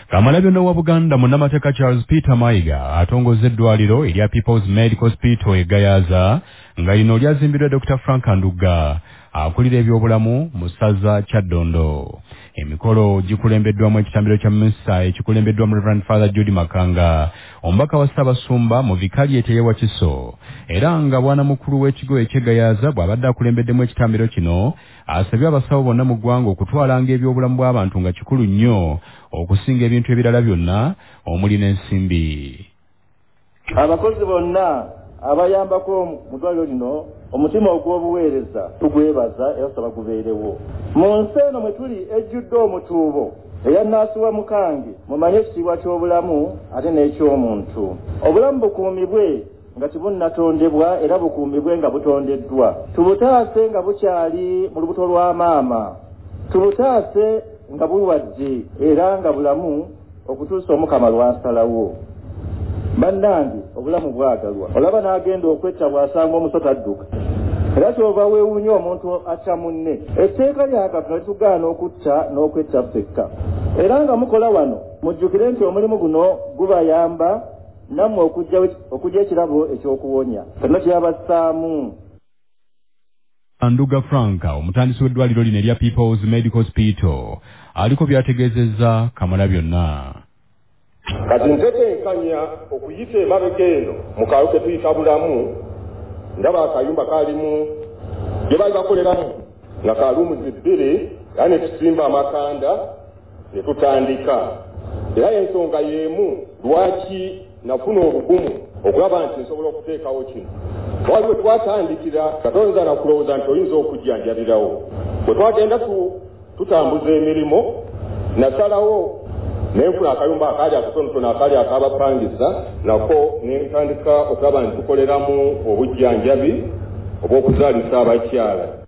Kamalabyonna wa Buganda munnamateeka Charles Peter Mayiga atongozza eddwaliro erya People's Medical Hospital e Gayaza nga lino lyazimbiddwa Dr. Frank Nduga akulira ebyobulamu mu ssaza Kyaddondo. Emikolo gikulembeddwamu ekitambiro kya Missa ekikulembeddwamu Reverend Father Judy Makanga, omubaka wa Ssaabasumba mu Vikalieti ey'e Wakiso, era nga bwana mukulu w'ekigo eky'Egayaza bw'abadde akulembeddemu ekitambiro kino asabye abasawo bonna mu ggwanga okutwalanga ebyobulamu bw'abantu nga kikulu nnyo okusinga ebintu ebirala byonna omuli n'ensimbi. Abakozi bonna abayambako mu ddwaliro lino omutima ogw'obuweereza tugwebaza era tusaba gubeerewo. Mu nsi eno mwe tuli ejjudde omutuubo eya nnaasi wa Mukange mumanye ekitiibwa ky'obulamu ate n'eky'omuntu. Obulamu bukuumibwe nga tibunnatondebwa era bukuumibwe nga butondeddwa. Tubutaase nga bukyali mu lubuto lwa maama, tubutaase nga bulwadde era nga bulamu okutuusa Omukama lw'asalawo. Bannange obulamu bwagalwa, olaba n'agenda okwetta bw'asanga omusota adduka, era kyova weewuunya omuntu atta munne. Etteeka lya Katonda litugaana okutta n'okwetta ffekka, era nga mukola wano mujjukire nti omulimu guno gubayamba nammwe okujja ekirabo eky'okuwonya. Katonda kyabassaamu. Nduga Frank, omutandisi w'eddwaliro lino erya People's Medical Hospital, aliko byategeezezza Kamalabyonna. Kati ntetenkanya okuyita emabega eno mu kaalo ke tuyita bulamu, ndaba akayumba kaalimu gye baali bakoleramu nga kaalumuzi bbiri, era ne tusimba amakanda ne tutandika. Era ensonga y'emu lwaki nafuna obugumu okulaba nti nsobola okuteekawo kino. Waliwo twatandikira Katonda nakulowooza nti oyinza okujjanjabirawo. Bwe twagenda tutambuza emirimu, nasalawo nenfuna akayumba akaali akatonotono akaali ak'abapangisa, nako nentandika okulaba nti tukoleramu obujjanjabi obw'okuzaalisa abakyala.